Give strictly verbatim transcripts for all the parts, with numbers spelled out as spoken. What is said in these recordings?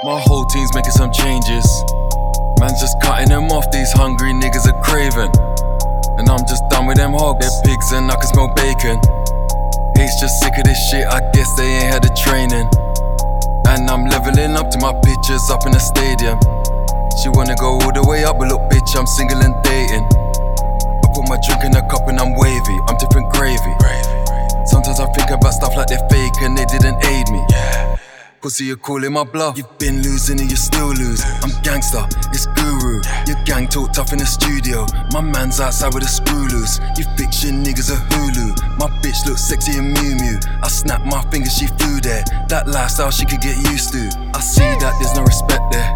My whole team's making some changes. Man's just cutting them off, these hungry niggas are craving. And I'm just done with them hogs, they're pigs and I can smell bacon. He's just sick of this shit, I guess they ain't had the training. And I'm leveling up to my bitches up in the stadium. She wanna go all the way up, but look bitch, I'm single and dating. I put my drink in a cup and I'm wavy, I'm different gravy. Sometimes I think about stuff like they're fake and they didn't aid me. Pussy, you're calling my bluff. You've been losing and you still lose. I'm gangster, it's guru. Your gang talk tough in the studio. My man's outside with a screw loose. You fiction niggas are Hulu. My bitch looks sexy and Mew Mew. I snap my fingers, she flew there. That lifestyle she could get used to. I see that there's no respect there.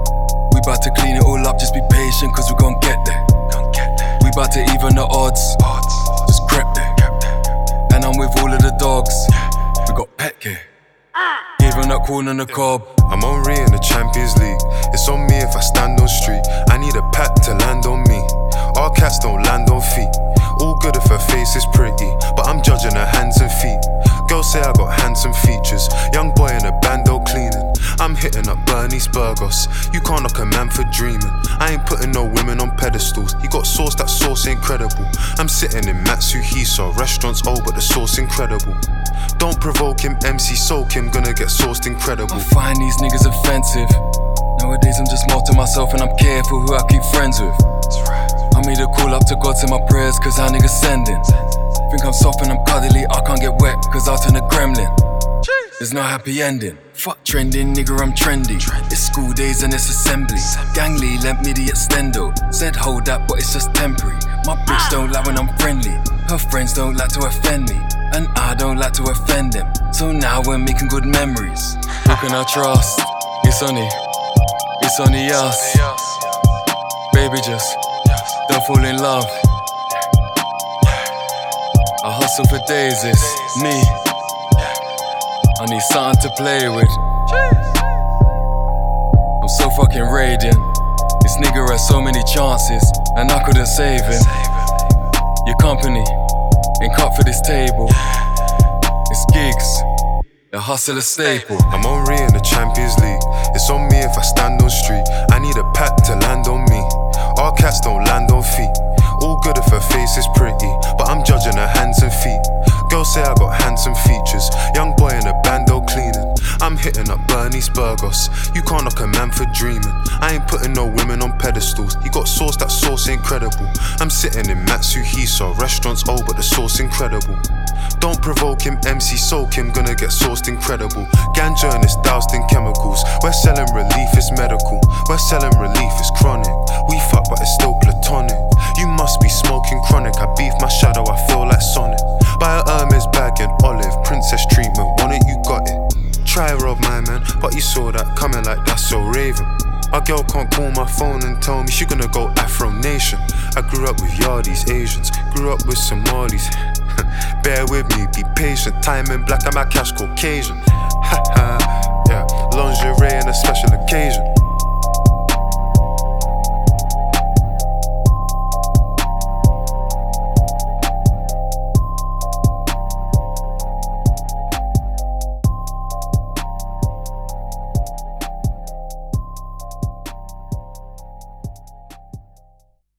We bout to clean it all up, just be patient, cause we gon' get there. We bout to even the odds, just crept there. And I'm with all of the dogs, we got pet care. Gave him that corn on the cob. I'm on Ray in the Champions League. It's on me if I stand on street. I need a pack to land on me. All cats don't land on feet. All good if her face is pretty, but I'm judging her hands and feet. Girls say I got handsome features. Young boy in a bando cleaning. I'm hitting up Bernie's Burgos. You can't knock a man for dreaming. I ain't putting no women on pedestals. He got sauce, that sauce incredible. I'm sitting in Matsuhisa. Restaurants old, but the sauce incredible. Don't provoke him, M C soak him. Gonna get sauced incredible. I find these niggas offensive. Nowadays I'm just more to myself and I'm careful who I keep friends with. I made a call up to God to my prayers, cause how niggas sending. Think I'm soft and I'm cuddly, I can't get wet, cause I'll turn a gremlin. There's no happy ending. Fuck trending, nigga, I'm trendy. It's school days and it's assembly. Gang Lee lent me the extendo. Said hold that, but it's just temporary. My bitch don't like when I'm friendly. Her friends don't like to offend me, and I don't like to offend them. So now we're making good memories. Who can I trust? It's only, it's only us. Baby, just don't fall in love. I hustle for days, it's me. I need something to play with. I'm so fucking radiant. This nigga had so many chances, and I couldn't save him. Your company ain't cut for this table. It's gigs, the hustle a staple. I'm on Ray in the Champions League. It's on me if I stand on street. I need a pack to land on me. All cats don't land on feet. All good if her face is pretty, but I'm judging her hands and feet. Girls say I got handsome features. Young boy in a bando cleaning. I'm hitting up Bernie's Burgos. You can't knock a man for dreaming. I ain't putting no women on pedestals. He got sauce, that sauce incredible. I'm sitting in Matsuhisa. Restaurants old, but the sauce incredible. Don't provoke him, M C soak him. Gonna get sauced incredible. Ganja and it's doused in chemicals. We're selling relief, it's medical. We're selling relief, it's chronic. We fuck, but it's still platonic. You must be smoking chronic. I beef my shadow, I feel like Sonic. Buy a Hermes bag and olive. Princess treatment, want it, you got it. Try rob my man, but you saw that coming like that's so raving. My girl can't call my phone and tell me she gonna go Afro Nation. I grew up with Yardies, Asians, grew up with Somalis. Bear with me, be patient. Time in black and my cash Caucasian. Ha ha, yeah. Lingerie and a special occasion.